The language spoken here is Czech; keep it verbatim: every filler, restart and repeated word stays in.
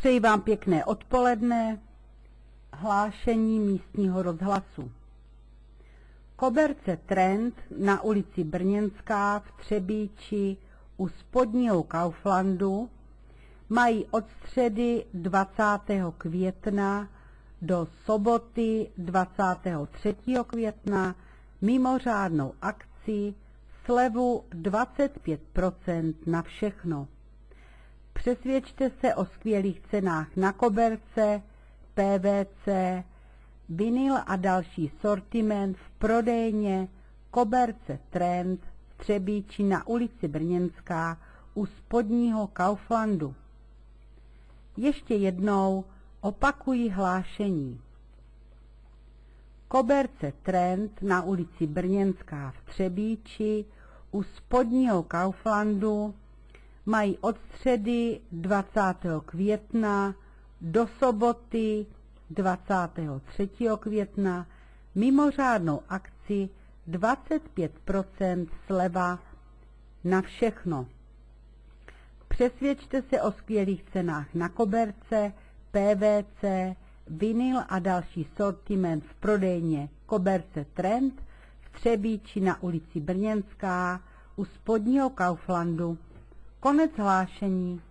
Přeji vám pěkné odpoledne. Hlášení místního rozhlasu. Koberce Trend na ulici Brněnská v Třebíči u spodního Kauflandu mají od středy dvacátého května do soboty dvacátého třetího května mimořádnou akci slevu dvacet pět procent na všechno. Přesvědčte se o skvělých cenách na koberce, P V C, vinyl a další sortiment v prodejně Koberce Trend v Třebíči na ulici Brněnská u spodního Kauflandu. Ještě jednou opakuji hlášení. Koberce Trend na ulici Brněnská v Třebíči u spodního Kauflandu mají od středy dvacátého května do soboty dvacátého třetího května mimořádnou akci dvacet pět procent sleva na všechno. Přesvědčte se o skvělých cenách na koberce, P V C, vinyl a další sortiment v prodejně Koberce Trend v Třebíči na ulici Brněnská u spodního Kauflandu. Konec hlášení.